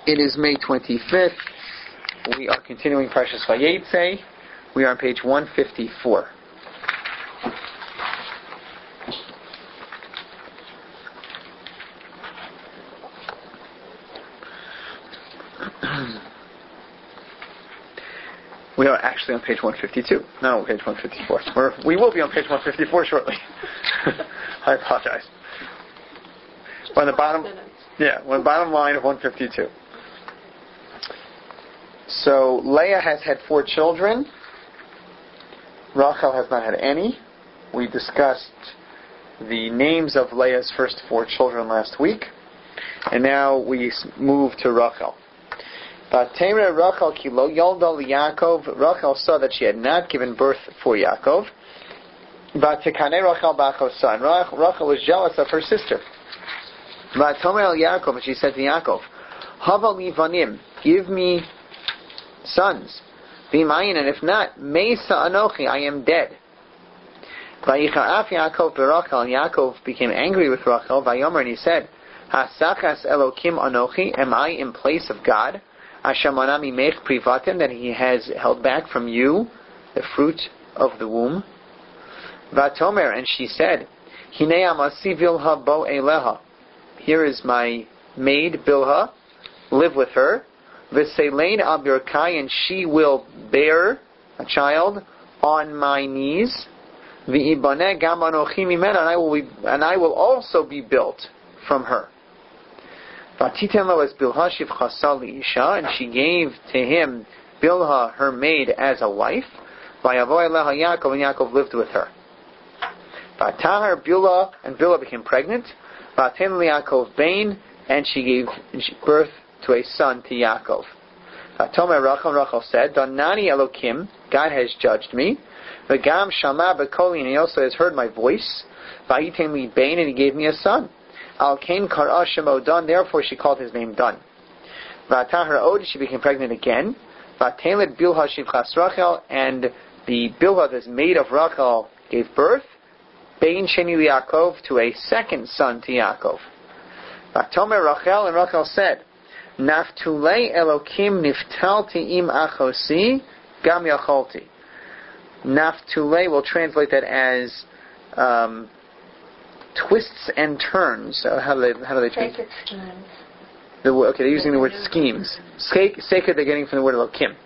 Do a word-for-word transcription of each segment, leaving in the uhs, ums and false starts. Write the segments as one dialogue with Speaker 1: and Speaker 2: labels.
Speaker 1: It is May twenty-fifth. We are continuing Parshas Vayetze. We are on page one fifty-four. We are actually on page one fifty-two. No, page one fifty-four. We're, we will be on page one fifty-four shortly. I apologize. We're on the bottom, yeah, we're on the bottom line of one fifty-two. So Leah has had four children. Rachel has not had any. We discussed the names of Leah's first four children last week, and now we move to Rachel. Vatemre Rachel kilo yolda Yaakov. Rachel saw that she had not given birth for Yaakov. Vatekane Rachel bachosa. And Rachel was jealous of her sister. Vatomer el Yaakov, and she said to Yaakov, Hava li vanim, give me sons. V'mayin, and if not, Meisa anochi, I am dead. Vayicha'af Yaakov berachel, and Yaakov became angry with Rachel. Vayomer, and he said, Hasachas Elokim anochi, am I in place of God? Ashamana mimech privatim, that he has held back from you the fruit of the womb. Vatomer, and she said, Hinei amasi Bilha bo eleha. Here is my maid Bilha, live with her. V'selein al birkai, and she will bear a child on my knees. V'ibane gam anochi mimena, and I will be, and I will also be built from her. V'titen lo es Bilha shivchasa liisha, and she gave to him Bilha, her maid, as a wife. V'yavo eleha Yaakov, and Yaakov lived with her. V'tahar Bilha, and Bilha became pregnant. V'aten liYaakov bain, and she gave birth to a son to Yaakov. V'tomer Rachel, Rachel said, Donani Elokim, God has judged me. V'gam shama b'koli, and he also has heard my voice. V'yitem li bain, and he gave me a son. Al kain kara shemo Dan, therefore she called his name Dan. V'atahar od, she became pregnant again. V'atelet Bilha shivchas Rachel, and the Bilha, this maid of Rachel, gave birth. Bain sheni Yaakov, to a second son to Yaakov. V'tomer Rachel, and Rachel said, Naftulei Elokim niftalti im achosi gam yacholti. Naftulei, will translate that as um, twists and turns. So how do they how do they translate? The okay, they're using the word schemes. Sacred, they're getting from the word Elokim.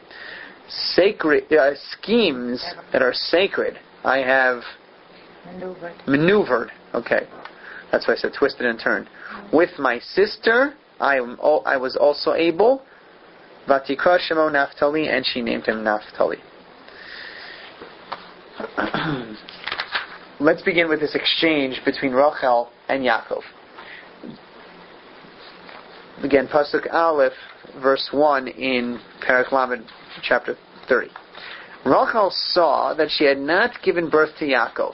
Speaker 1: Sacred uh, schemes that are sacred. I have maneuvered. Maneuvered. Okay, that's why I said twisted and turned. With my sister, I am. I was also able. Vatikra Shemo Naphtali, and she named him Naphtali. Let's begin with this exchange between Rachel and Yaakov. Again, Pasuk Aleph, verse one in Perek Lamed, chapter thirty. Rachel saw that she had not given birth to Yaakov.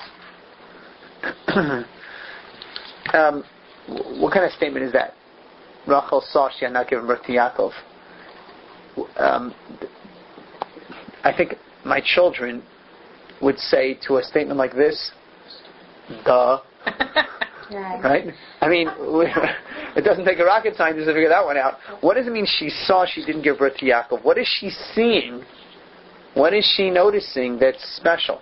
Speaker 1: um, what kind of statement is that? Rachel saw she had not given birth to Yaakov. Um, I think my children would say to a statement like this, duh. Right? I mean, it doesn't take a rocket scientist to figure that one out. What does it mean she saw she didn't give birth to Yaakov? What is she seeing? What is she noticing that's special?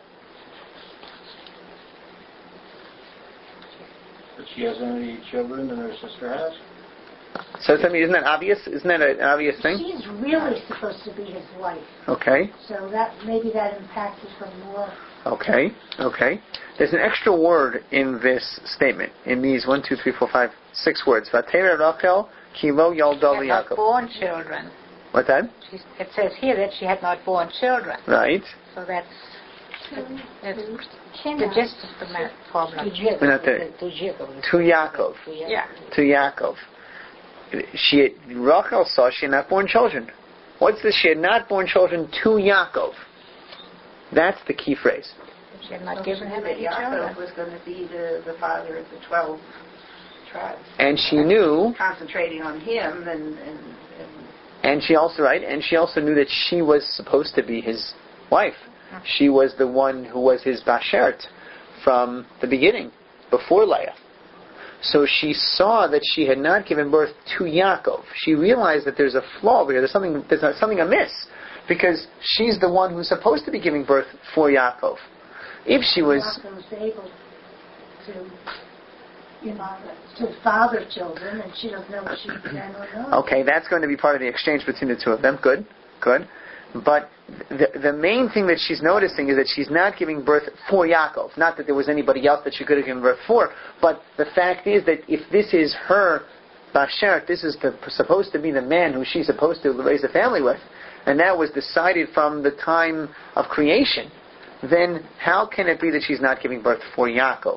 Speaker 2: That she has any children and her sister has.
Speaker 1: So tell me, isn't that obvious? Isn't that an obvious thing?
Speaker 3: She's really supposed to be his wife.
Speaker 1: Okay.
Speaker 3: So that maybe that impacted her more.
Speaker 1: Okay. Okay. There's an extra word in this statement. In these one, two, three, four, five, six words. Vateira Rachel kilo yolda
Speaker 4: She had not born children.
Speaker 1: What's that?
Speaker 4: She's, it says here that she had not born children.
Speaker 1: Right.
Speaker 4: So that's that's the gist of the problem.
Speaker 1: We're not there. To Yaakov.
Speaker 4: Yeah.
Speaker 1: To Yaakov. She, Rachel saw she had not born children. What's this? She had not born children to Yaakov. That's the key phrase.
Speaker 4: She had not given him any
Speaker 5: Yaakov
Speaker 4: children.
Speaker 5: was going to be the, the father of the twelve tribes.
Speaker 1: And she knew,
Speaker 5: concentrating on him, and, and, and
Speaker 1: and she also right, and she also knew that she was supposed to be his wife. She was the one who was his bashert from the beginning, before Leah. So she saw that she had not given birth to Yaakov. She realized that there's a flaw here. There's something, there's something amiss. Because she's the one who's supposed to be giving birth for Yaakov. If she was...
Speaker 3: Yaakov was able to, you know, to father children, and she doesn't know what she can or not.
Speaker 1: Okay, that's going to be part of the exchange between the two of them. Good, good. But the the main thing that she's noticing is that she's not giving birth for Yaakov. Not that there was anybody else that she could have given birth for, but the fact is that if this is her Bashert, this is the, supposed to be the man who she's supposed to raise a family with, and that was decided from the time of creation, then how can it be that she's not giving birth for Yaakov?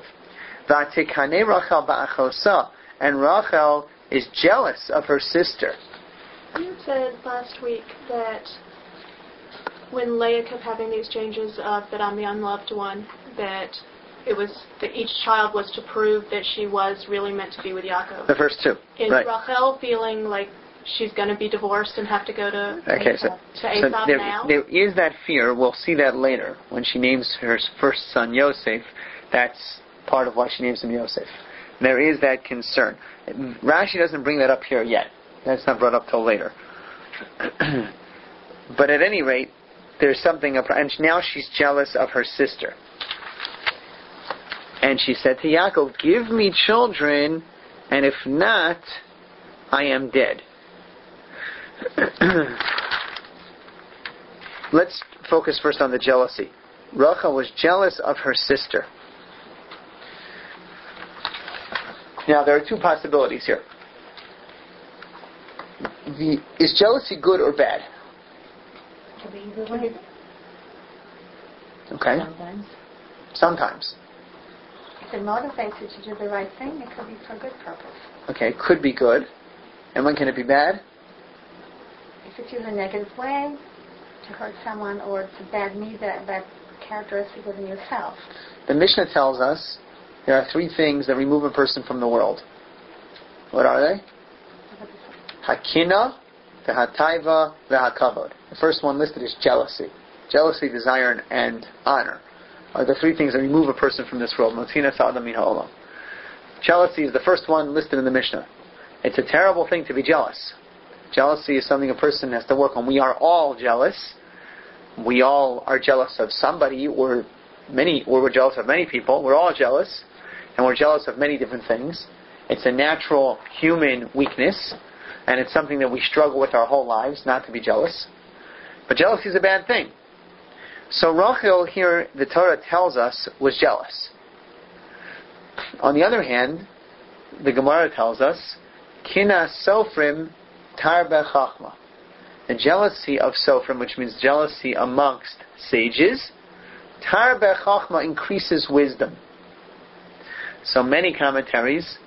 Speaker 1: And Rachel is jealous of her sister.
Speaker 6: You said last week that when Leah kept having these changes of that I'm the unloved one, that it was that each child was to prove that she was really meant to be with Yaakov.
Speaker 1: The first two.
Speaker 6: Is
Speaker 1: right.
Speaker 6: Rachel feeling like she's going to be divorced and have to go to
Speaker 1: okay, so,
Speaker 6: to Esav
Speaker 1: so there,
Speaker 6: now?
Speaker 1: There is that fear. We'll see that later when she names her first son Yosef. That's part of why she names him Yosef. There is that concern. Rashi doesn't bring that up here yet. That's not brought up till later. But at any rate, there's something, and now she's jealous of her sister. And she said to Yaakov, "Give me children, and if not, I am dead." Let's focus first on the jealousy. Rachel was jealous of her sister. Now, there are two possibilities here. The, is jealousy good or bad?
Speaker 3: Could be either way.
Speaker 1: Okay.
Speaker 4: Sometimes.
Speaker 1: Sometimes.
Speaker 4: If it motivates you to do the right thing, it could be for a good purpose.
Speaker 1: Okay, could be good. And when can it be bad?
Speaker 4: If it's used in a negative way, to hurt someone, or it's a bad need, that, that characteristic within yourself.
Speaker 1: The Mishnah tells us there are three things that remove a person from the world. What are they? Hakina, the hataiva, the hakavod. The first one listed is jealousy. Jealousy, desire, and honor are the three things that remove a person from this world. Motina sa'adam min ha'olam. Jealousy is the first one listed in the Mishnah. It's a terrible thing to be jealous. Jealousy is something a person has to work on. We are all jealous. We all are jealous of somebody, or many, or we're jealous of many people. We're all jealous, and we're jealous of many different things. It's a natural human weakness, and it's something that we struggle with our whole lives, not to be jealous. But jealousy is a bad thing. So Rachel here, the Torah tells us, was jealous. On the other hand, the Gemara tells us, Kina Sofrim Tarbe Chachma. The jealousy of Sofrim, which means jealousy amongst sages, Tarbe Chachma increases wisdom. So many commentaries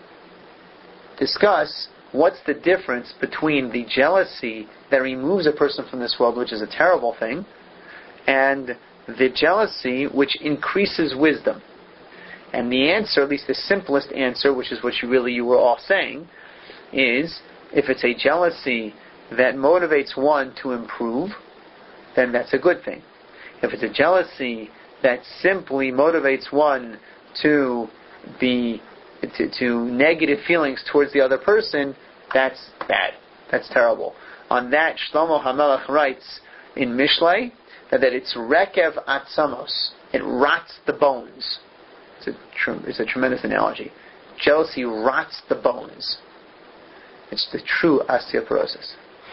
Speaker 1: discuss what's the difference between the jealousy that removes a person from this world, which is a terrible thing, and the jealousy which increases wisdom. And the answer, at least the simplest answer, which is what you really you were all saying, is if it's a jealousy that motivates one to improve, then that's a good thing. If it's a jealousy that simply motivates one to be to, to negative feelings towards the other person, that's bad. That's terrible. On that, Shlomo HaMelech writes in Mishlei that it's rekev atzamos. It rots the bones. It's a, tr- it's a tremendous analogy. Jealousy rots the bones. It's the true osteoporosis.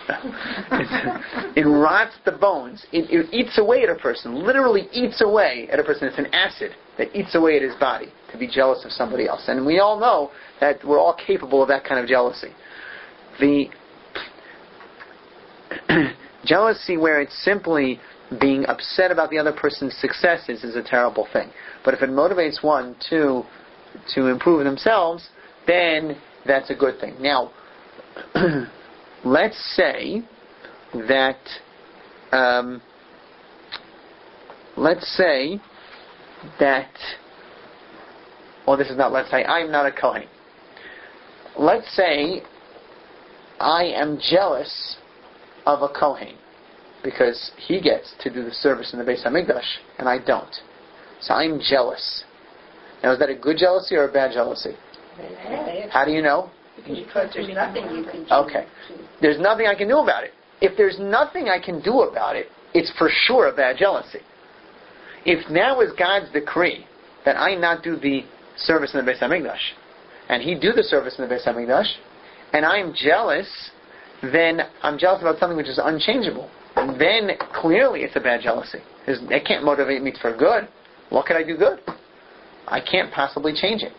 Speaker 1: It rots the bones. It, it eats away at a person. Literally eats away at a person. It's an acid that eats away at his body to be jealous of somebody else. And we all know that we're all capable of that kind of jealousy. The jealousy where it's simply being upset about the other person's successes is a terrible thing. But if it motivates one to to improve themselves, then that's a good thing. Now, let's say that um, let's say that well, this is not let's say I'm not a Kohen. Let's say I am jealous of a Kohen because he gets to do the service in the Beis HaMikdash and I don't. So I'm jealous. Now, is that a good jealousy or a bad jealousy? How do you know?
Speaker 5: Because there's nothing you can do.
Speaker 1: Okay. There's nothing I can do about it. If there's nothing I can do about it, it's for sure a bad jealousy. If now is God's decree that I not do the service in the Beis HaMikdash, and He do the service in the Beis HaMikdash, and I'm jealous, then I'm jealous about something which is unchangeable. Then clearly it's a bad jealousy. It can't motivate me for good. What can I do good? I can't possibly change it.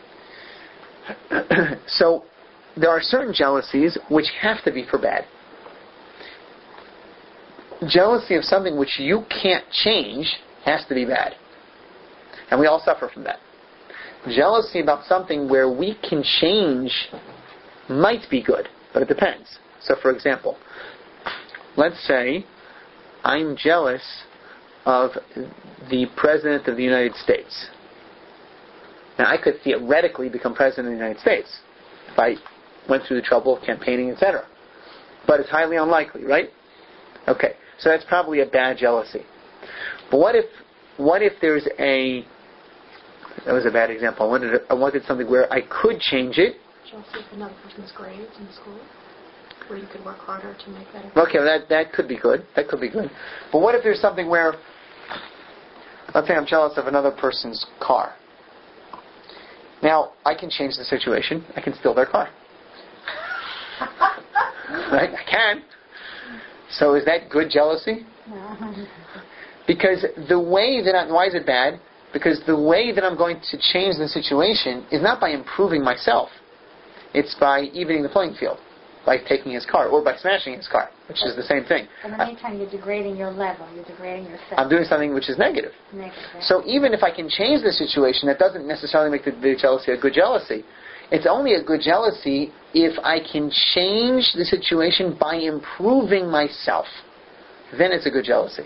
Speaker 1: So there are certain jealousies which have to be for bad. Jealousy of something which you can't change has to be bad. And we all suffer from that. Jealousy about something where we can change might be good, but it depends. So for example, let's say I'm jealous of the President of the United States. Now I could theoretically become President of the United States if I went through the trouble of campaigning, et cetera. But it's highly unlikely, right? Okay, so that's probably a bad jealousy. But what if, what if there's a, that was a bad example. I wanted, I wanted something where I could change it.
Speaker 6: Jealousy of another person's grades in school, where you could work harder to make better.
Speaker 1: Okay, well that that could be good. That could be good. But what if there's something where, let's say I'm jealous of another person's car. Now, I can change the situation. I can steal their car. Right? I can. So is that good jealousy? Because the way that I, why is it bad? Because the way that I'm going to change the situation is not by improving myself. It's by evening the playing field. By taking his car, or by smashing his car, which is the same thing.
Speaker 4: In the meantime, you're degrading your level. You're degrading yourself.
Speaker 1: I'm doing something which is negative.
Speaker 4: Negative.
Speaker 1: So even if I can change the situation, that doesn't necessarily make the, the jealousy a good jealousy. It's only a good jealousy if I can change the situation by improving myself. Then it's a good jealousy.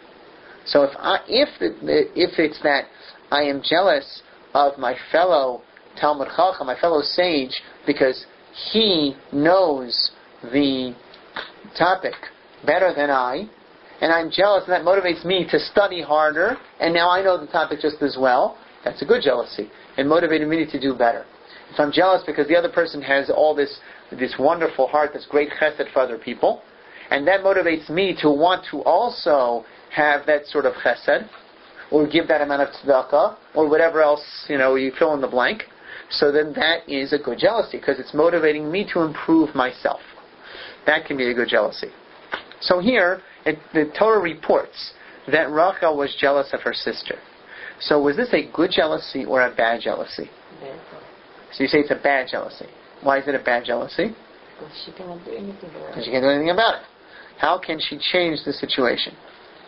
Speaker 1: So if I, if the, if it's that I am jealous of my fellow Talmud Chacham, my fellow sage, because he knows the topic better than I, and I'm jealous, and that motivates me to study harder, and now I know the topic just as well, that's a good jealousy. It motivated me to do better. If I'm jealous because the other person has all this this wonderful heart, this great chesed for other people, and that motivates me to want to also have that sort of chesed, or give that amount of tzedakah, or whatever else, you know, you fill in the blank, so then that is a good jealousy, because it's motivating me to improve myself. That can be a good jealousy. So here, it, the Torah reports that Rachel was jealous of her sister. So was this a good jealousy or a bad jealousy?
Speaker 7: Bad.
Speaker 1: So you say it's a bad jealousy. Why is it a bad jealousy?
Speaker 7: Because she cannot do anything about it.
Speaker 1: Because she can't do anything about it. How can she change the situation?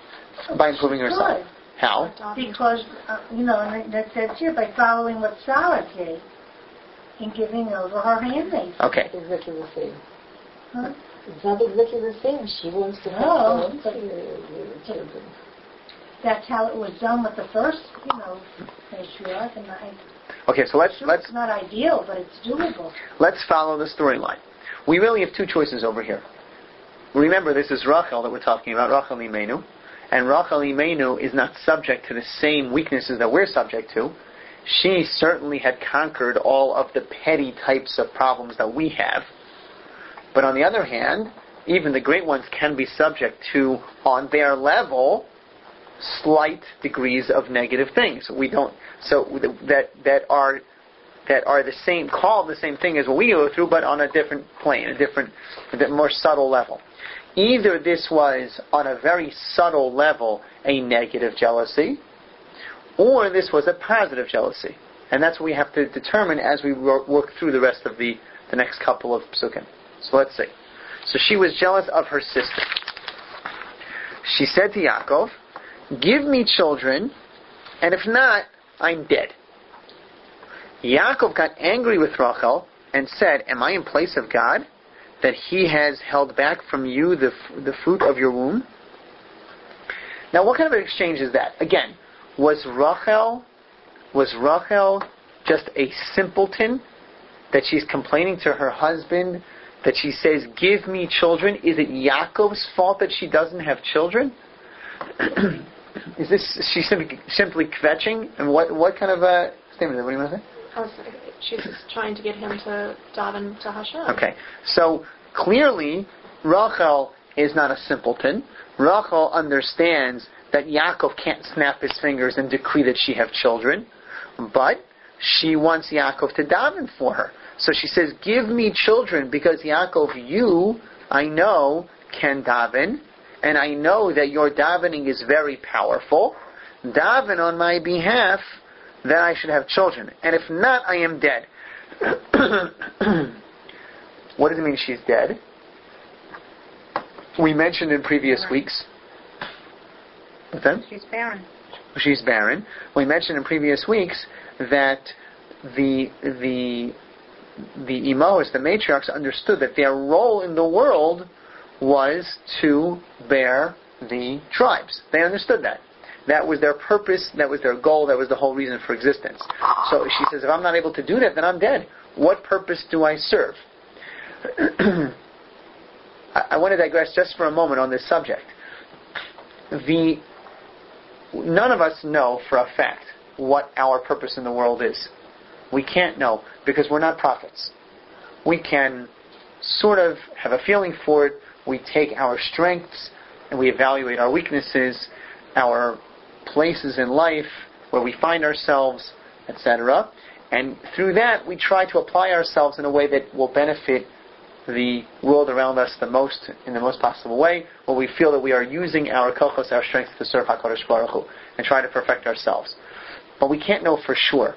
Speaker 1: By improving herself.
Speaker 3: Good.
Speaker 1: How?
Speaker 3: Because, uh, you know, and that says here, by following what Sarah did in giving over her handmaid.
Speaker 1: Okay.
Speaker 7: It's exactly the same.
Speaker 3: Huh?
Speaker 7: It's not exactly the same. She wants to
Speaker 3: No,
Speaker 7: help
Speaker 3: but-
Speaker 7: her uh, children.
Speaker 3: That's how it was done with the first, you know, patriarch. And I,
Speaker 1: Okay, so let's
Speaker 3: sure,
Speaker 1: let's
Speaker 3: it's not ideal, but it's doable.
Speaker 1: let's follow the storyline. We really have two choices over here. Remember, this is Rachel that we're talking about, Rachel Imenu. And Rachel Imenu is not subject to the same weaknesses that we're subject to. She certainly had conquered all of the petty types of problems that we have. But on the other hand, even the great ones can be subject to, on their level, slight degrees of negative things. We don't so that that are that are the same, called the same thing as what we go through, but on a different plane, a different, a bit more subtle level. Either this was, on a very subtle level, a negative jealousy, or this was a positive jealousy. And that's what we have to determine as we work through the rest of the, the next couple of psukim. So let's see. So she was jealous of her sister. She said to Yaakov, "Give me children, and if not, I'm dead." Yaakov got angry with Rachel and said, "Am I in place of God, that He has held back from you the the fruit of your womb?" Now, what kind of an exchange is that? Again, was Rachel was Rachel just a simpleton that she's complaining to her husband that she says, "Give me children"? Is it Yaakov's fault that she doesn't have children? Is this she simply simply kvetching? And what what kind of a statement? What do you want to say?
Speaker 6: I was, she's trying to get him to daven to Hashem.
Speaker 1: Okay, so clearly Rachel is not a simpleton. Rachel understands that Yaakov can't snap his fingers and decree that she have children, but she wants Yaakov to daven for her. So she says, give me children, because Yaakov, you, I know, can daven, and I know that your davening is very powerful. Daven on my behalf that I should have children. And if not, I am dead. What does it mean she's dead? We mentioned in previous weeks. What's that?
Speaker 4: She's barren.
Speaker 1: She's barren. We mentioned in previous weeks that the the the imahos, the matriarchs, understood that their role in the world was to bear the tribes. They understood that. That was their purpose, that was their goal, that was the whole reason for existence. So she says, if I'm not able to do that, then I'm dead. What purpose do I serve? I, I want to digress just for a moment on this subject. The None of us know for a fact what our purpose in the world is. We can't know, because we're not prophets. We can sort of have a feeling for it. We take our strengths and we evaluate our weaknesses, our places in life, where we find ourselves, et cetera. And through that, we try to apply ourselves in a way that will benefit the world around us the most, in the most possible way, where we feel that we are using our kochos, our strengths, to serve HaKadosh Baruch Hu, and try to perfect ourselves. But we can't know for sure.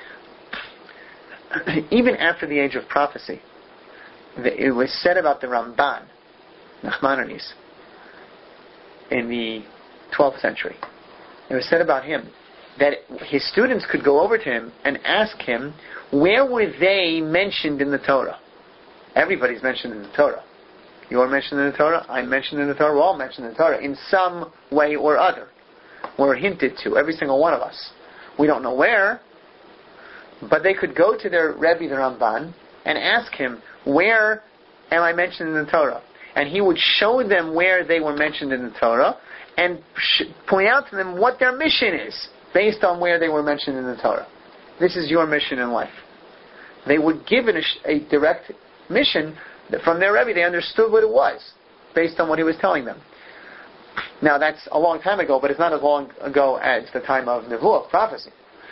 Speaker 1: Even after the age of prophecy, it was said about the Ramban, Nachmanides, in the twelfth century. It was said about him that his students could go over to him and ask him, where were they mentioned in the Torah? Everybody's mentioned in the Torah. You are mentioned in the Torah, I'm mentioned in the Torah, we're all mentioned in the Torah, in some way or other. We're hinted to, every single one of us. We don't know where, but they could go to their Rebbe, the Ramban, and ask him, where am I mentioned in the Torah? And he would show them where they were mentioned in the Torah, and sh- point out to them what their mission is, based on where they were mentioned in the Torah. This is your mission in life. They would give it a, sh- a direct mission from their Rebbe. They understood what it was, based on what he was telling them. Now, that's a long time ago, but it's not as long ago as the time of Nevuah, prophecy.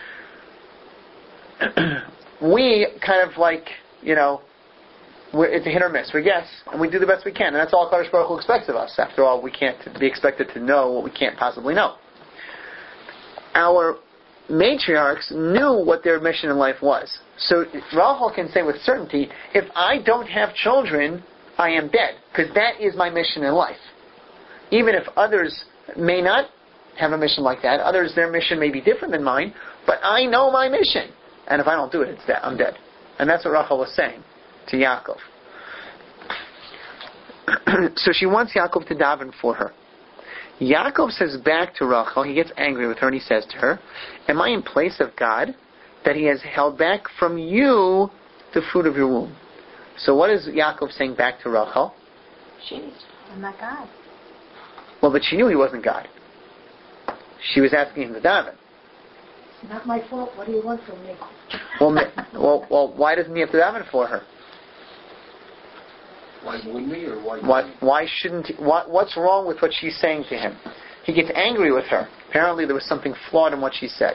Speaker 1: We kind of like, you know, we're, it's a hit or miss. We guess, and we do the best we can. And that's all Kadosh Baruch Hu expects of us. After all, we can't be expected to know what we can't possibly know. Our matriarchs knew what their mission in life was. So Rachel can say with certainty, if I don't have children, I am dead. Because that is my mission in life. Even if others may not have a mission like that, others, their mission may be different than mine, but I know my mission. And if I don't do it, it's dead. I'm dead. And that's what Rachel was saying to Yaakov. So she wants Yaakov to daven for her. Yaakov says back to Rachel, he gets angry with her, and he says to her, am I in place of God, that he has held back from you the fruit of your womb? So what is Yaakov saying back to Rachel?
Speaker 4: She's I'm not God.
Speaker 1: Well, but she knew he wasn't God. She was asking him to daven.
Speaker 3: It's not my fault. What do you want from me?
Speaker 1: Well, well, well, why doesn't he have to daven for her?
Speaker 2: Why wouldn't he, or why?
Speaker 1: Why, why shouldn't he? What, what's wrong with what she's saying to him? He gets angry with her. Apparently, there was something flawed in what she said.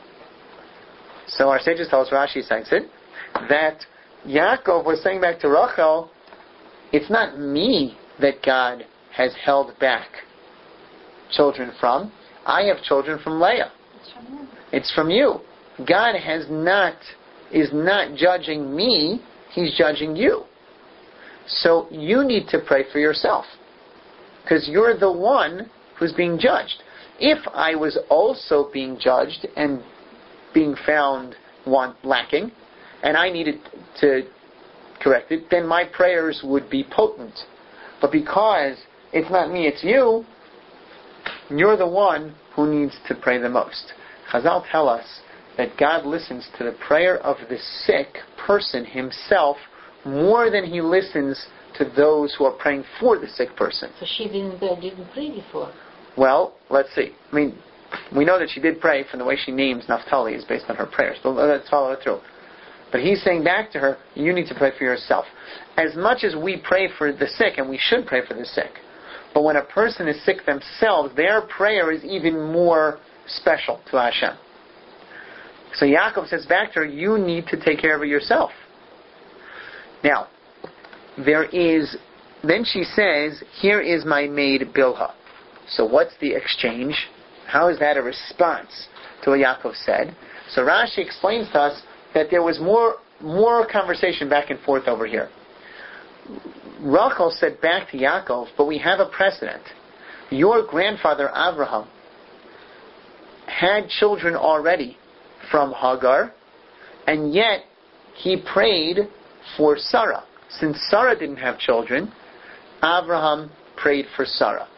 Speaker 1: So our sages tell us, Rashi cites it, that Yaakov was saying back to Rachel, it's not me that God has held back children from. I have children from Leah.
Speaker 4: It's from you.
Speaker 1: It's from you. God has not, is not judging me, He's judging you. So you need to pray for yourself. Because you're the one who's being judged. If I was also being judged and being found want, lacking, and I needed to correct it, then my prayers would be potent. But because it's not me, it's you, you're the one who needs to pray the most. Chazal tell us that God listens to the prayer of the sick person himself more than he listens to those who are praying for the sick person.
Speaker 7: So she didn't uh, didn't pray before.
Speaker 1: Well, let's see. I mean, we know that she did pray from the way she names Naphtali is based on her prayers. But let's follow it through. But he's saying back to her, you need to pray for yourself. As much as we pray for the sick, and we should pray for the sick, but when a person is sick themselves, their prayer is even more special to Hashem. So Yaakov says back to her, you need to take care of it yourself. Now, there is, then she says, here is my maid Bilhah. So what's the exchange? How is that a response to what Yaakov said? So Rashi explains to us that there was more more conversation back and forth over here. Rachel said back to Yaakov, but we have a precedent. Your grandfather Abraham had children already from Hagar, and yet he prayed for Sarah. Since Sarah didn't have children, Abraham prayed for Sarah,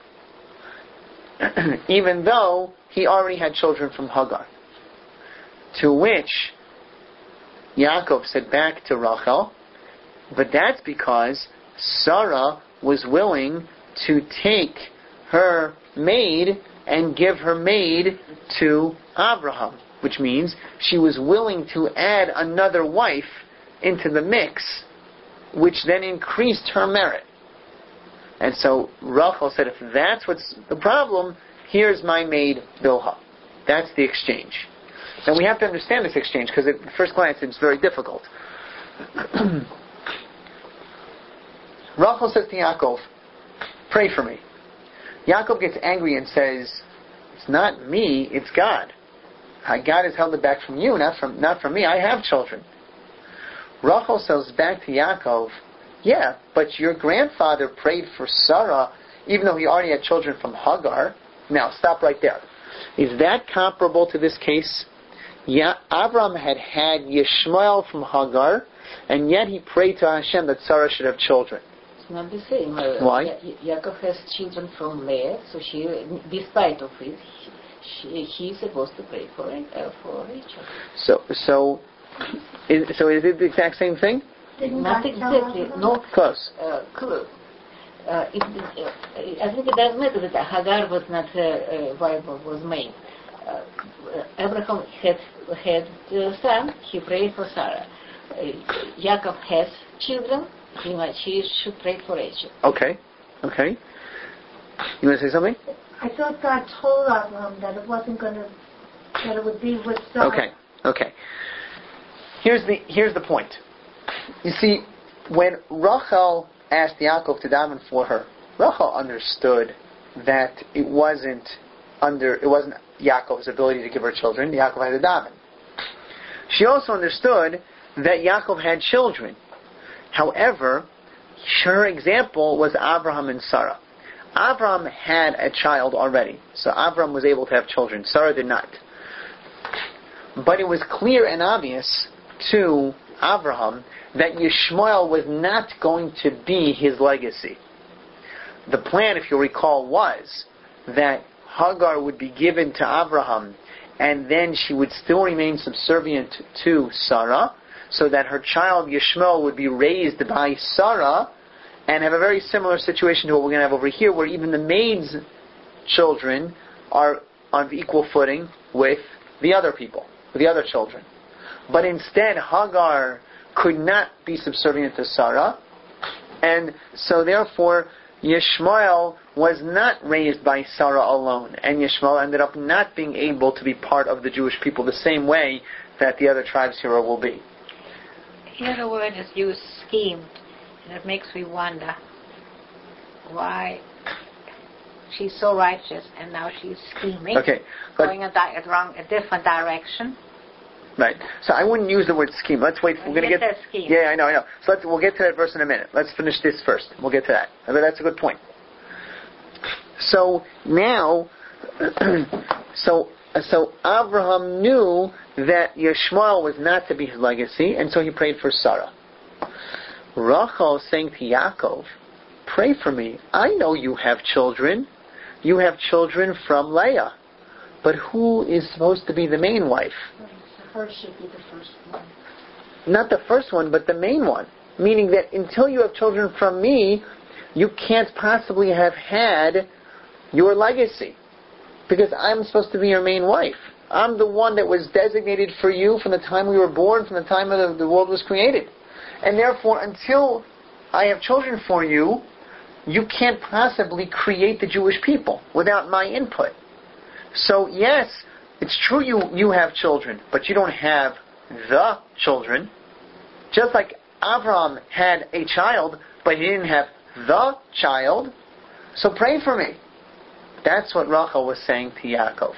Speaker 1: even though he already had children from Hagar. To which Yaakov said back to Rachel, but that's because Sarah was willing to take her maid and give her maid to Abraham, which means she was willing to add another wife into the mix, which then increased her merit. And so Rachel said, if that's what's the problem, here's my maid Bilhah. That's the exchange. Now we have to understand this exchange, because at first glance it's very difficult. Rachel says to Yaakov, pray for me. Yaakov gets angry and says, it's not me, it's God. God has held it back from you, not from not from me. I have children. Rachel says back to Yaakov, yeah, but your grandfather prayed for Sarah, even though he already had children from Hagar. Now, stop right there. Is that comparable to this case? Yeah, Abraham had had Yishmael from Hagar, and yet he prayed to Hashem that Sarah should have children.
Speaker 7: It's not the same. Uh,
Speaker 1: Why?
Speaker 7: Ya- Yaakov has children from Leah, so she, despite of it, she, he's supposed to pray for it, uh, for Rachel.
Speaker 1: So, so, is, so is it the exact same thing?
Speaker 3: Didn't
Speaker 7: Not
Speaker 3: God tell
Speaker 7: exactly.
Speaker 3: Abraham?
Speaker 7: No.
Speaker 1: Close.
Speaker 7: Uh, close. Uh, it, uh, I think it does matter that Hagar was not uh, uh, viable, was made. Uh, Abraham had had a son, he prayed for Sarah. Uh, Yaakov has children, pretty much he should pray for Rachel.
Speaker 1: Okay, okay. You want to say something?
Speaker 3: I thought God told Abraham that it wasn't going to, that it would be with Sarah.
Speaker 1: Okay, okay. Here's the here's the point. You see, when Rachel asked Yaakov to daven for her, Rachel understood that it wasn't under it wasn't Yaakov's ability to give her children. Yaakov had to daven. She also understood that Yaakov had children. However, her example was Abraham and Sarah. Abraham had a child already, so Abraham was able to have children. Sarah did not. But it was clear and obvious to Abraham that Yishmael was not going to be his legacy. The plan, if you'll recall, was that Hagar would be given to Abraham, and then she would still remain subservient to Sarah, so that her child Yishmael would be raised by Sarah, and have a very similar situation to what we're going to have over here, where even the maid's children are on equal footing with the other people, with the other children. But instead, Hagar could not be subservient to Sarah, and so therefore Yishmael was not raised by Sarah alone, and Yishmael ended up not being able to be part of the Jewish people the same way that the other tribes here will be.
Speaker 8: Here the word is used, schemed, and it makes me wonder why she's so righteous and now she's scheming,
Speaker 1: Okay, but,
Speaker 8: going a, di- a wrong, a different direction.
Speaker 1: right. So I wouldn't use the word scheme. Let's wait. We're going to
Speaker 8: Yes,
Speaker 1: get.
Speaker 8: that's scheme.
Speaker 1: Yeah, I know, I know. So let's we'll get to that verse in a minute. Let's finish this first. We'll get to that. I mean, that's a good point. So now, so so Abraham knew that Yishmael was not to be his legacy, and so he prayed for Sarah. Rachel is saying to Yaakov, pray for me. I know you have children. You have children from Leah. But who is supposed to be the main wife?
Speaker 3: Her should be the first one.
Speaker 1: Not the first one, but the main one. Meaning that until you have children from me, you can't possibly have had your legacy. Because I'm supposed to be your main wife. I'm the one that was designated for you from the time we were born, from the time the, the world was created. And therefore, until I have children for you, you can't possibly create the Jewish people without my input. So yes, it's true you, you have children, but you don't have the children. Just like Abraham had a child, but he didn't have the child. So pray for me. That's what Rachel was saying to Yaakov.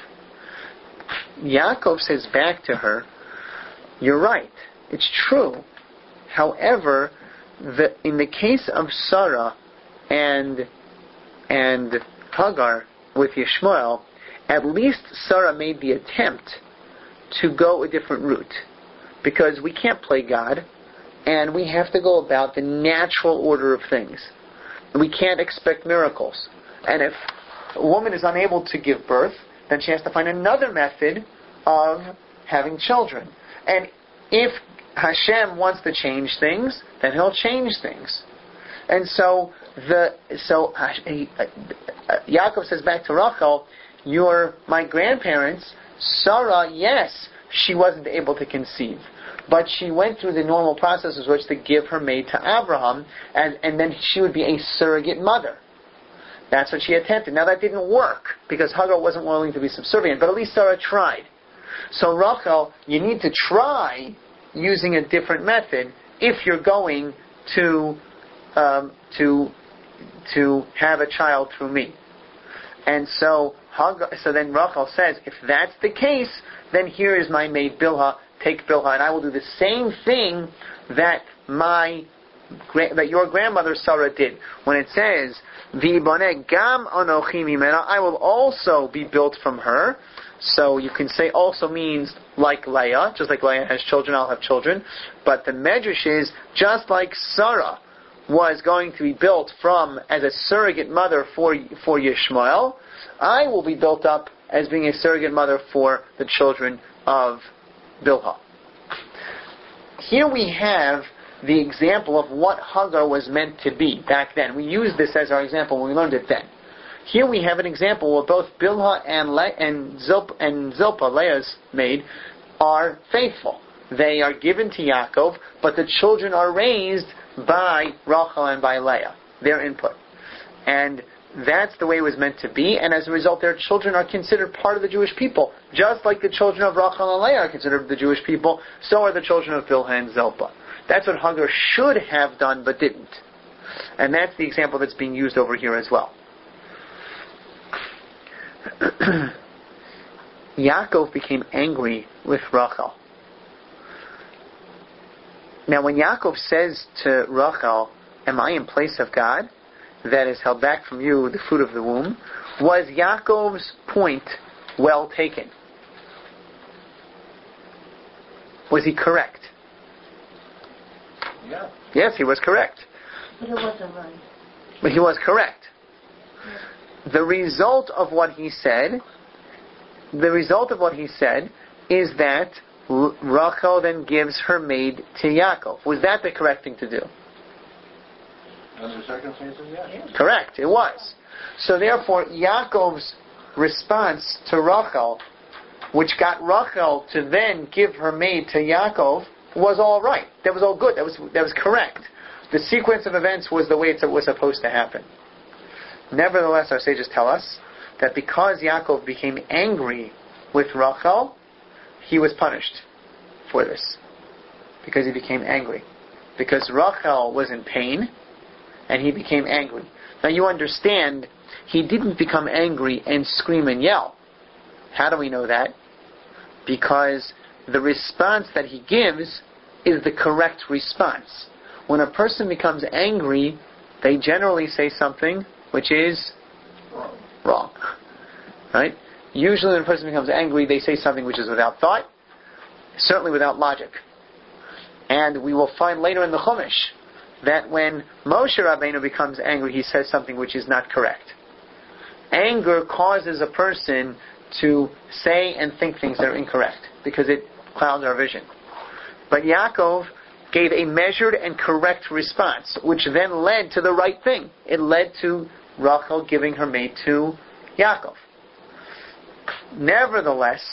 Speaker 1: Yaakov says back to her, you're right, it's true. However, the, in the case of Sarah and and Hagar with Yishmael, at least Sarah made the attempt to go a different route. Because we can't play God, and we have to go about the natural order of things. We can't expect miracles. And if a woman is unable to give birth, then she has to find another method of having children. And if Hashem wants to change things, then He'll change things. And so the so uh, Yaakov says back to Rachel, "You're my grandparents. Sarah, yes, she wasn't able to conceive, but she went through the normal processes, which to give her maid to Abraham, and and then she would be a surrogate mother." That's what she attempted. Now that didn't work because Hagar wasn't willing to be subservient, but at least Sarah tried. So Rachel, you need to try using a different method if you're going to um, to to have a child through me. And so Hagar, so then Rachel says, if that's the case, then here is my maid Bilhah. Take Bilhah, and I will do the same thing that my that your grandmother Sarah did. When it says, "V'iboneh gam anochi mimena," I will also be built from her. So you can say also means like Leah, just like Leah has children, I'll have children. But the medrash is just like Sarah was going to be built from as a surrogate mother for for Yishmael, I will be built up as being a surrogate mother for the children of Bilhah. Here we have the example of what Hagar was meant to be back then. We used this as our example when we learned it then. Here we have an example where both Bilhah and Le- and, Zilp- and Zilpah, Leah's maid, are faithful. They are given to Yaakov, but the children are raised by Rachel and by Leah, their input. And that's the way it was meant to be, and as a result their children are considered part of the Jewish people. Just like the children of Rachel and Leah are considered the Jewish people, so are the children of Bilhah and Zilpah. That's what Hagar should have done but didn't. And that's the example that's being used over here as well. Yaakov became angry with Rachel. Now when Yaakov says to Rachel, "Am I in place of God that has held back from you the fruit of the womb?" was Yaakov's point well taken? Was he correct?
Speaker 2: Yeah.
Speaker 1: Yes, he was correct.
Speaker 3: But it wasn't right.
Speaker 1: But he was correct. The result of what he said, the result of what he said is that Rachel then gives her maid to Yaakov. Was that the correct thing to do?
Speaker 2: Under the circumstances, yeah.
Speaker 1: Correct, it was. So therefore, Yaakov's response to Rachel, which got Rachel to then give her maid to Yaakov, was all right. That was all good. That was that was correct. The sequence of events was the way it was supposed to happen. Nevertheless, our sages tell us that because Yaakov became angry with Rachel, he was punished for this. Because he became angry. Because Rachel was in pain, and he became angry. Now you understand, he didn't become angry and scream and yell. How do we know that? Because the response that he gives is the correct response. When a person becomes angry, they generally say something which is
Speaker 2: Wrong.
Speaker 1: wrong. Right? Usually when a person becomes angry, they say something which is without thought, certainly without logic. And we will find later in the Chumash that when Moshe Rabbeinu becomes angry, he says something which is not correct. Anger causes a person to say and think things that are incorrect, because it clouds our vision. But Yaakov gave a measured and correct response, which then led to the right thing. It led to Rachel giving her maid to Yaakov. Nevertheless,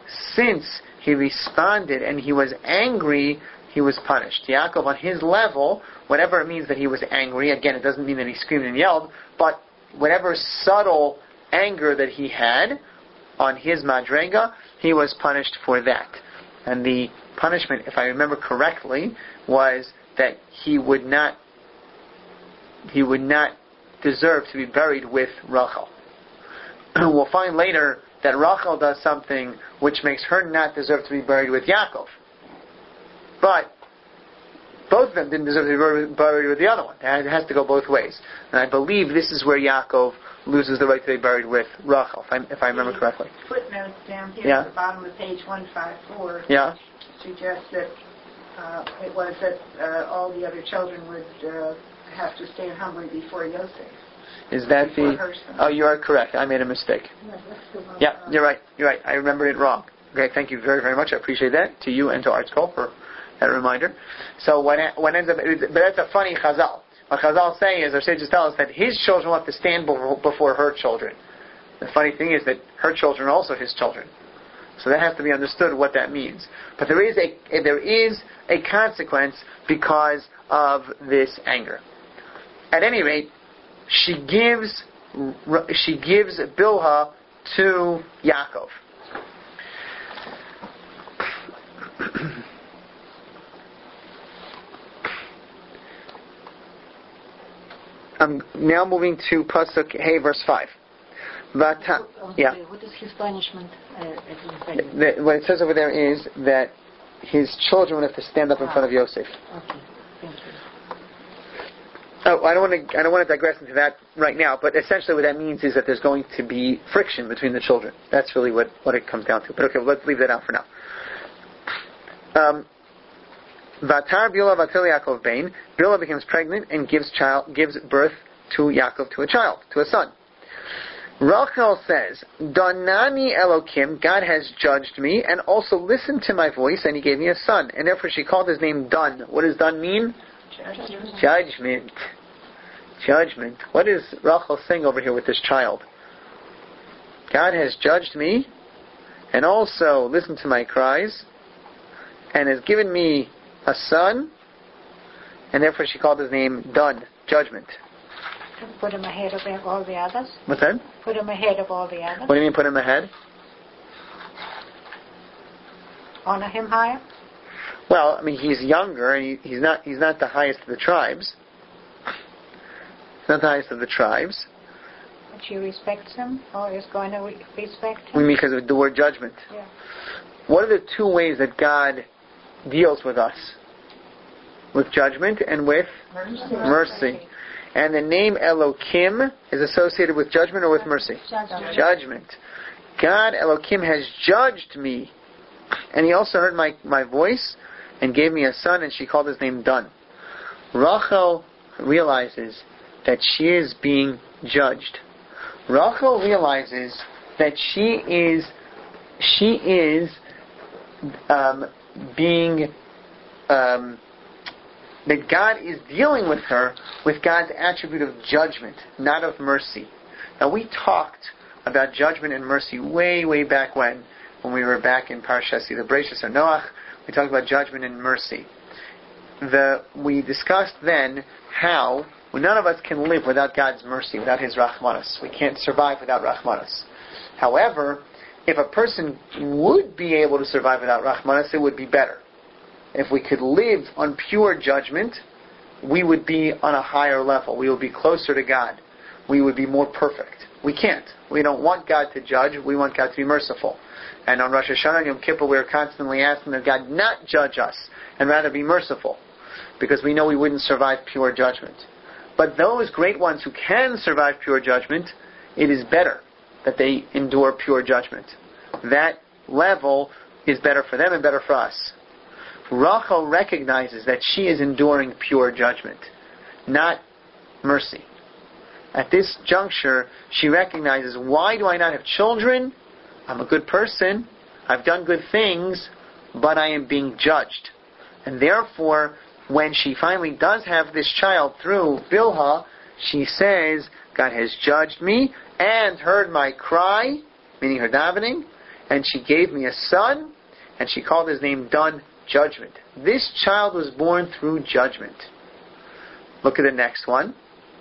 Speaker 1: since he responded and he was angry, he was punished. Yaakov, on his level, whatever it means that he was angry, again, it doesn't mean that he screamed and yelled, but whatever subtle anger that he had on his madrega, he was punished for that. And the punishment, if I remember correctly, was that he would not he would not deserve to be buried with Rachel. We'll find later that Rachel does something which makes her not deserve to be buried with Yaakov. But both of them didn't deserve to be buried with the other one. It has to go both ways. And I believe this is where Yaakov loses the right to be buried with Rachel, if I, if I remember correctly.
Speaker 3: Footnotes down here
Speaker 1: Yeah.
Speaker 3: at the bottom of page one fifty-four
Speaker 1: Yeah?
Speaker 3: suggests that uh, it was that uh, all the other children would uh, have to stand humbly before Yosef.
Speaker 1: Is that
Speaker 3: Before
Speaker 1: the...
Speaker 3: her son.
Speaker 1: Oh, you are correct. I made a mistake.
Speaker 3: Yeah, that's the one.
Speaker 1: Yeah, you're right. You're right. I remembered it wrong. Okay, thank you very, very much. I appreciate that. To you and to ArtScroll for that reminder. So what, what ends up... But that's a funny chazal. What Chazal is saying is, our sages tell us that his children will have to stand before her children. The funny thing is that her children are also his children. So that has to be understood what that means. But there is a there is a consequence because of this anger. At any rate, she gives she gives Bilhah to Yaakov. I'm now moving to Pasuk Hey, verse five. Vata,
Speaker 7: Oh,
Speaker 1: yeah.
Speaker 7: sorry, what is his punishment? Uh, I didn't find it.
Speaker 1: The, what it says over there is that his children would have to stand up in front of Yosef.
Speaker 7: Okay, thank you.
Speaker 1: Oh, I don't want to. I don't want to digress into that right now. But essentially, what that means is that there's going to be friction between the children. That's really what, what it comes down to. But okay, let's leave that out for now. Um, Vatar Bilhah Vatil Yaakov Bain. Bilhah becomes pregnant and gives child gives birth to Yaakov, to a child, to a son. Rachel says, Donani Elokim, God has judged me, and also listened to my voice, and he gave me a son. And therefore she called his name Dun. What does Dun mean?
Speaker 3: Judgment.
Speaker 1: Judgment. Judgment. What is Rachel saying over here with this child? God has judged me, and also listened to my cries, and has given me a son, and therefore she called his name Dun, judgment.
Speaker 8: Put him ahead of all the others.
Speaker 1: What's that?
Speaker 8: Put him ahead of all the others.
Speaker 1: What do you mean put him ahead?
Speaker 8: Honor him higher.
Speaker 1: Well, I mean, he's younger, and he, he's not he's not the highest of the tribes. He's not the highest of the tribes.
Speaker 8: But she respects him, or is going to re- respect
Speaker 1: I
Speaker 8: him.
Speaker 1: mean, because of the word judgment.
Speaker 8: Yeah.
Speaker 1: What are the two ways that God deals with us? With judgment and with
Speaker 3: Mercy.
Speaker 1: mercy. And the name Elokim is associated with judgment or with mercy?
Speaker 3: Judgment.
Speaker 1: Judgment. God, Elokim, has judged me. And he also heard my, my voice and gave me a son, and she called his name Dun. Rachel realizes that she is being judged. Rachel realizes that she is she is um, being um, that God is dealing with her with God's attribute of judgment, not of mercy. Now, we talked about judgment and mercy way, way back when, when we were back in Parshas either Bereshis or Noach. We talked about judgment and mercy. The, we discussed then how well, none of us can live without God's mercy, without His Rachmanos. We can't survive without Rachmanos. However, if a person would be able to survive without Rachmanos, it would be better. If we could live on pure judgment, we would be on a higher level. We would be closer to God. We would be more perfect. We can't. We don't want God to judge. We want God to be merciful. And on Rosh Hashanah and Yom Kippur, we are constantly asking that God not judge us and rather be merciful, because we know we wouldn't survive pure judgment. But those great ones who can survive pure judgment, it is better that they endure pure judgment. That level is better for them and better for us. Rachel recognizes that she is enduring pure judgment, not mercy. At this juncture, she recognizes, why do I not have children? I'm a good person. I've done good things, but I am being judged. And therefore, when she finally does have this child through Bilhah, she says, God has judged me and heard my cry, meaning her davening, and she gave me a son, and she called his name Dan, judgment. This child was born through judgment. Look at the next one.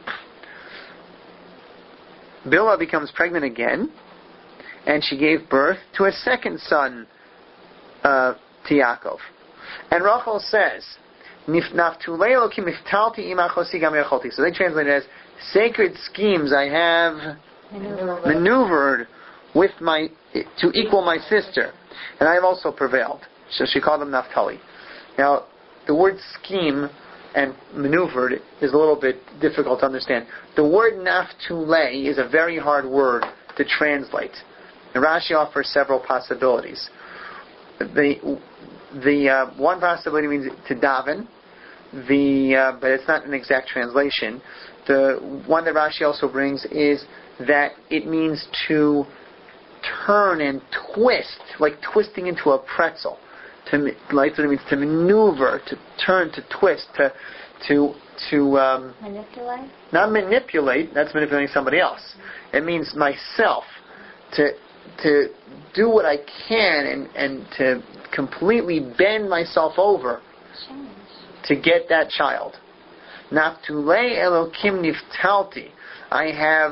Speaker 1: Bilhah becomes pregnant again, and she gave birth to a second son, uh, to Yaakov. And Rachel says, Naftulei Elokim niftalti im achosi gam yacholti. So they translate it as, sacred schemes I have maneuvered, maneuvered with my to equal my sister, and I have also prevailed. So she called him Naphtali. Now, the word scheme and maneuvered is a little bit difficult to understand. The word naftulei is a very hard word to translate. And Rashi offers several possibilities. The the uh, one possibility means to daven, the uh, but it's not an exact translation. The one that Rashi also brings is that it means to turn and twist, like twisting into a pretzel. To like what it means to maneuver, to turn, to twist, to to to um,
Speaker 4: manipulate.
Speaker 1: Not manipulate. That's manipulating somebody else. It means myself to to do what I can and and to completely bend myself over
Speaker 4: Change.
Speaker 1: to get that child. Naftulei Elokim niftalti. I have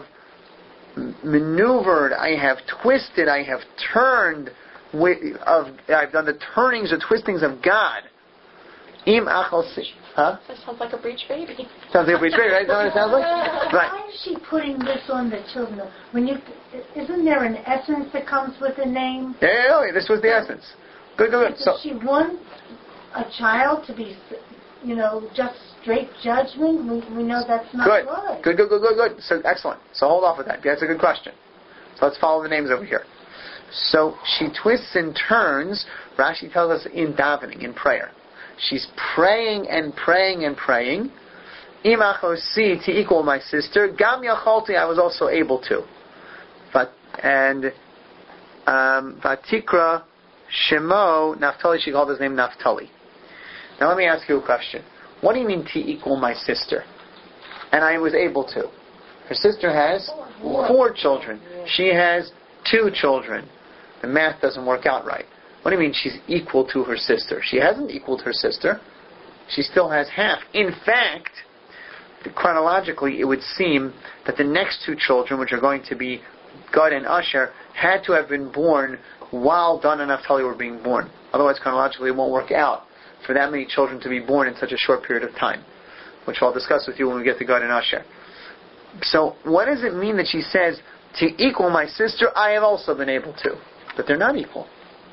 Speaker 1: maneuvered. I have twisted. I have turned. With, of I've done the turnings or twistings of God. Im achalsi. Huh?
Speaker 6: That sounds like a breech baby.
Speaker 1: Sounds like a breech baby, right? Is that what it sounds like? Right.
Speaker 3: Why is she putting this on the children? When you, isn't there an essence that comes with the name?
Speaker 1: Yeah, yeah, yeah, this was the essence. Good, good, good. So
Speaker 3: Does she want a child to be, you know, just straight judgment? We, we know that's not
Speaker 1: good.
Speaker 3: good.
Speaker 1: Good, good, good, good, good. So excellent. So hold off with that. That's a good question. So let's follow the names over here. So she twists and turns. Rashi tells us in davening, in prayer. She's praying and praying and praying. Imachosi, to equal my sister. Gam yacholti, I was also able to. But and um, Vatikra Shemo Naphtali. She called his name Naphtali. Now let me ask you a question. What do you mean to equal my sister? And I was able to. Her sister has four children. She has two children. The math doesn't work out right. What do you mean she's equal to her sister? She hasn't equaled her sister. She still has half. In fact, chronologically, it would seem that the next two children, which are going to be Gad and Asher, had to have been born while Dan and Naphtali were being born. Otherwise, chronologically, it won't work out for that many children to be born in such a short period of time, which I'll discuss with you when we get to Gad and Asher. So, what does it mean that she says, to equal my sister, I have also been able to? But they're not equal.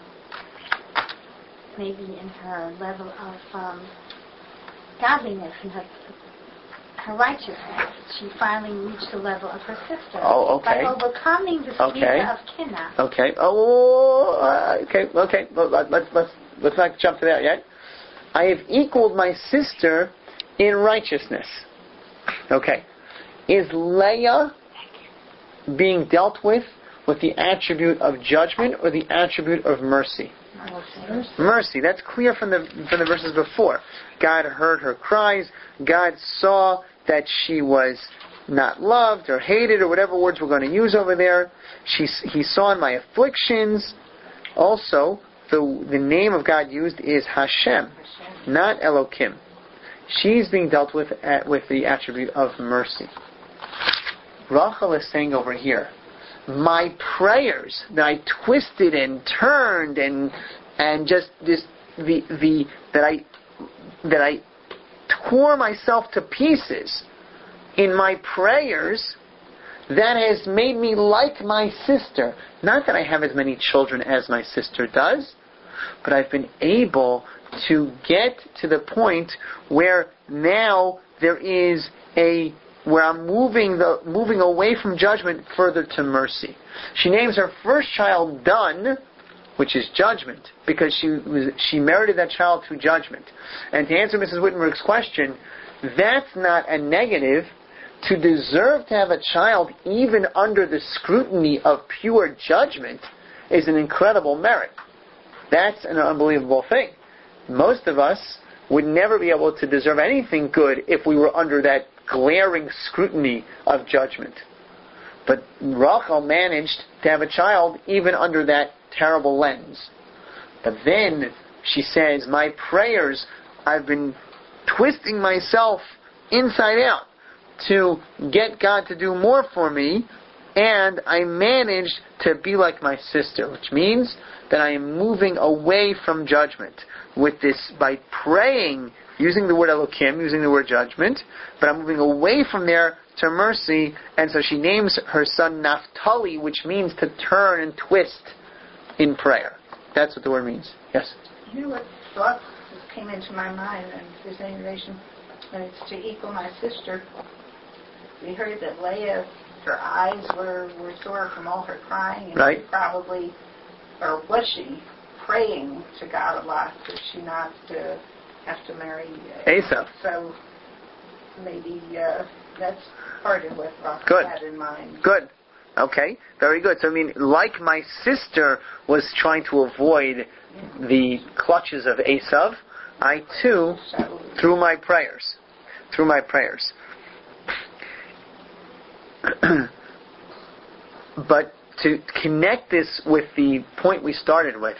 Speaker 4: Maybe in her level of um, godliness and her, her righteousness, she finally reached the level of her sister.
Speaker 1: Oh, okay.
Speaker 4: By overcoming the
Speaker 1: Okay.
Speaker 4: spirit of Kina.
Speaker 1: Okay. Oh, uh, okay. Okay. Let, let's let's let's not jump to that yet. I have equaled my sister in righteousness. Okay. Is Leah being dealt with with the attribute of judgment or the attribute of mercy?
Speaker 4: Mercy.
Speaker 1: Mercy. That's clear from the from the verses before. God heard her cries. God saw that she was not loved or hated or whatever words we're going to use over there. She, he saw in my afflictions. Also, the the name of God used is Hashem, not Elokim. She's being dealt with at, with the attribute of mercy. Rachel is saying over here, my prayers that I twisted and turned and and just this the the that I that I tore myself to pieces in my prayers, that has made me like my sister. Not that I have as many children as my sister does, but I've been able to get to the point where now there is a where I'm moving the moving away from judgment further to mercy. She names her first child Dan, which is judgment, because she was she merited that child through judgment. And to answer Missus Wittenberg's question, that's not a negative. To deserve to have a child even under the scrutiny of pure judgment is an incredible merit. That's an unbelievable thing. Most of us would never be able to deserve anything good if we were under that glaring scrutiny of judgment. But Rachel managed to have a child even under that terrible lens. But then she says, my prayers, I've been twisting myself inside out to get God to do more for me, and I managed to be like my sister, which means that I am moving away from judgment with this, by praying, using the word Elokim, using the word judgment, but I'm moving away from there to mercy, and so she names her son Naphtali, which means to turn and twist in prayer. That's what the word means. Yes?
Speaker 3: You know what thought just came into my mind, and if there's any relation, and it's to equal my sister. We heard that Leah, her eyes were, were sore from all her crying, and
Speaker 1: right.
Speaker 3: she probably, or was she, praying to God a lot, did she not uh, have to marry uh,
Speaker 1: Esau?
Speaker 3: So maybe uh, that's part of what Rock
Speaker 1: Good.
Speaker 3: had in mind.
Speaker 1: Good. Okay. Very good. So I mean, like my sister was trying to avoid the clutches of Esau, I too, through my prayers, through my prayers. But to connect this with the point we started with,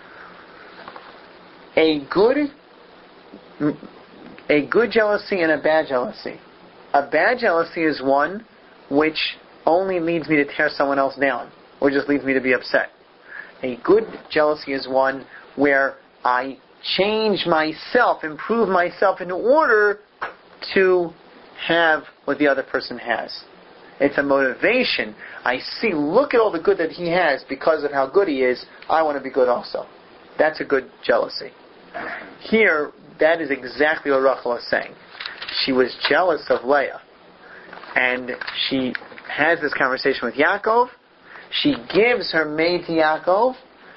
Speaker 1: a good, a good jealousy and a bad jealousy. A bad jealousy is one which only leads me to tear someone else down, or just leads me to be upset. A good jealousy is one where I change myself, improve myself in order to have what the other person has. It's a motivation. I see, look at all the good that he has because of how good he is. I want to be good also. That's a good jealousy. Here, that is exactly what Rachel is saying. She was jealous of Leah. And she has this conversation with Yaakov. She gives her maid to Yaakov,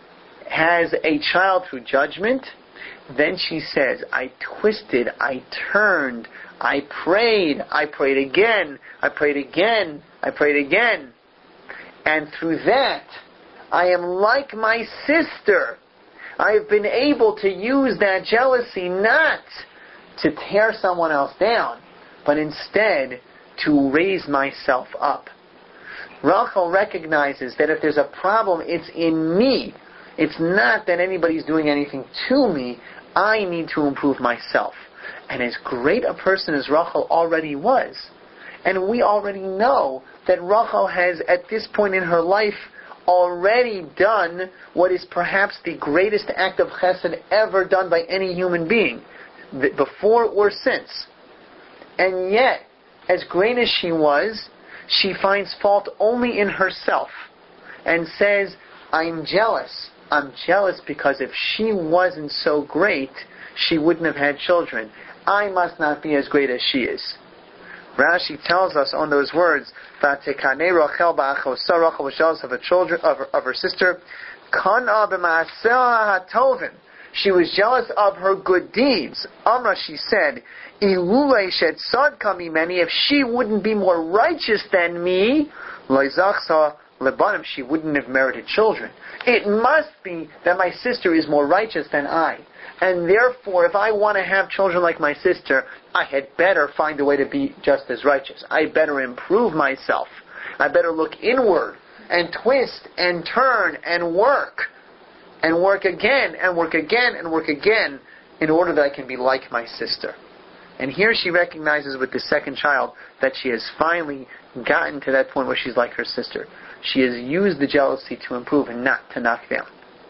Speaker 1: has a child through judgment. Then she says, I twisted, I turned, I prayed, I prayed again, I prayed again, I prayed again. And through that, I am like my sister. I have been able to use that jealousy not to tear someone else down, but instead to raise myself up. Rachel recognizes that if there's a problem, it's in me. It's not that anybody's doing anything to me. I need to improve myself. And as great a person as Rachel already was, and we already know that Rachel has, at this point in her life, already done what is perhaps the greatest act of chesed ever done by any human being, before or since. And yet, as great as she was, she finds fault only in herself and says, I'm jealous. I'm jealous because if she wasn't so great, she wouldn't have had children. I must not be as great as she is. Rashi tells us on those words, Vatekane Rachel ba'achosa, Rachel was jealous of her children, of her, of her sister. Kana b'ma'aseh hatovim. She was jealous of her good deeds. Amra, she said, Ilulei shetzadka mimeni, if she wouldn't be more righteous than me, loizachsa lebanim, she wouldn't have merited children. It must be that my sister is more righteous than I. And therefore, if I want to have children like my sister, I had better find a way to be just as righteous. I better improve myself. I better look inward and twist and turn and work. And work again and work again and work again in order that I can be like my sister. And here she recognizes with the second child that she has finally gotten to that point where she's like her sister. She has used the jealousy to improve and not to knock down.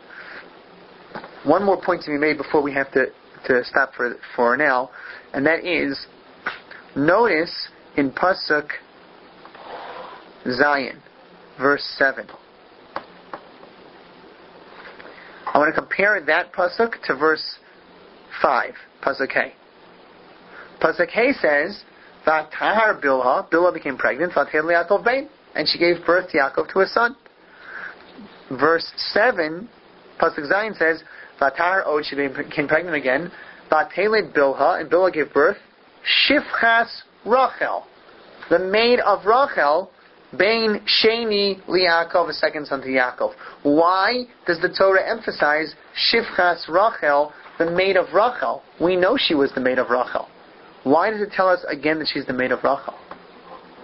Speaker 1: One more point to be made before we have to, to stop for, for now, and that is, notice in Pasuk Zayin, verse seven. I want to compare that Pasuk to verse five, Pasuk Hey. Pasuk Hey says, Vatahar Bilha, Bilha became pregnant, Vatahar Yaakov Bain, and she gave birth to Yaakov to a son. Verse seven, Pasuk Zayin says, Vatahar Od, she became pregnant again, Vatahar Bilha, and Bilha gave birth, Shifchas Rachel, the maid of Rachel, Bain Sheni Liakov, a second son to Yaakov. Why does the Torah emphasize Shifchas Rachel, the maid of Rachel? We know she was the maid of Rachel. Why does it tell us again that she's the maid of Rachel?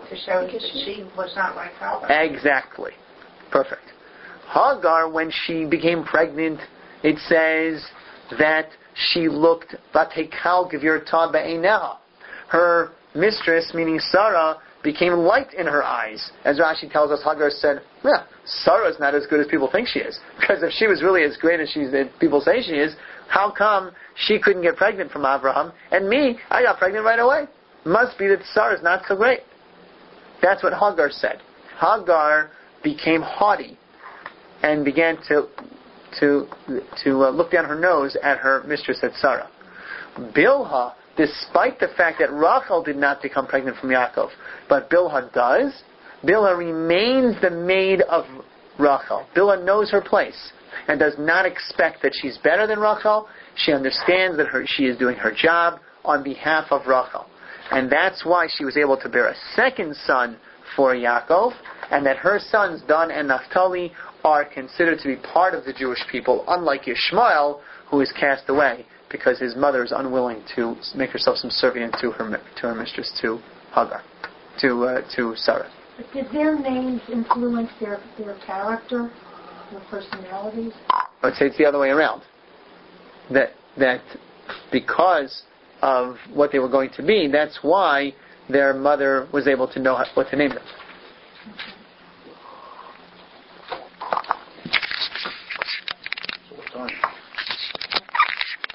Speaker 3: To show that
Speaker 6: Because she-
Speaker 3: she was not like Hagar.
Speaker 1: Exactly. Perfect. Hagar, when she became pregnant, it says that she looked, Vatekal Gvirta Be'eneha. Her mistress, meaning Sarah, became light in her eyes. As Rashi tells us, Hagar said, yeah, Sarah's not as good as people think she is. Because if she was really as great as she's, as people say she is, how come she couldn't get pregnant from Abraham? And me, I got pregnant right away. Must be that Sarah's not so great. That's what Hagar said. Hagar became haughty and began to to to uh, look down her nose at her mistress, at Sarah. Bilhah, despite the fact that Rachel did not become pregnant from Yaakov, but Bilhah does, Bilhah remains the maid of Rachel. Bilhah knows her place and does not expect that she's better than Rachel. She understands that her, she is doing her job on behalf of Rachel. And that's why she was able to bear a second son for Yaakov, and that her sons, Dan and Naphtali, are considered to be part of the Jewish people, unlike Yishmael, who is cast away because his mother is unwilling to make herself subservient to her to her mistress, to Hagar, to uh, to Sarah.
Speaker 4: But did their names influence their, their character, their personalities?
Speaker 1: I would say it's the other way around. That that because of what they were going to be, that's why their mother was able to know what to name them.